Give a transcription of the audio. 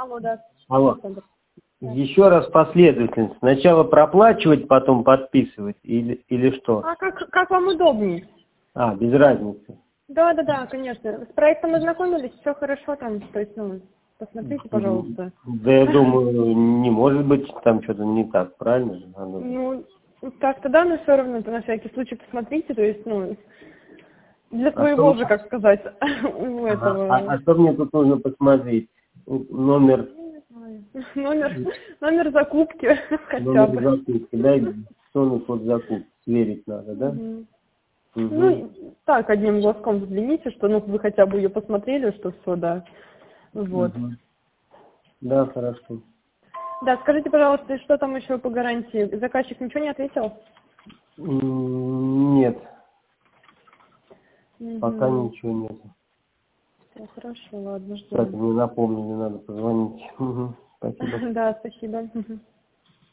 Алло, да. Алло. Еще раз последовательность. Сначала проплачивать, потом подписывать или что? А как вам удобнее? Без разницы. Да, конечно. С проектом ознакомились, все хорошо там, то есть, посмотрите, пожалуйста. Да, я думаю, не может быть там что-то не так, правильно же? Ну, так-то да, но все равно, на всякий случай посмотрите, то есть, для своего же, как сказать, у этого. А что мне тут нужно посмотреть? Номер Закупки хотя бы. Номер закупки, да, инвестиционный код закупки. Сверить надо, да? Ну, так, одним глазком взгляните, что вы хотя бы ее посмотрели, что все, да. Вот. Да, хорошо. Да, скажите, пожалуйста, что там еще по гарантии? Заказчик ничего не ответил? Нет. Пока ничего нет. Хорошо, ладно, жду. Кстати, мне напомнили, надо позвонить. Спасибо. Да, спасибо.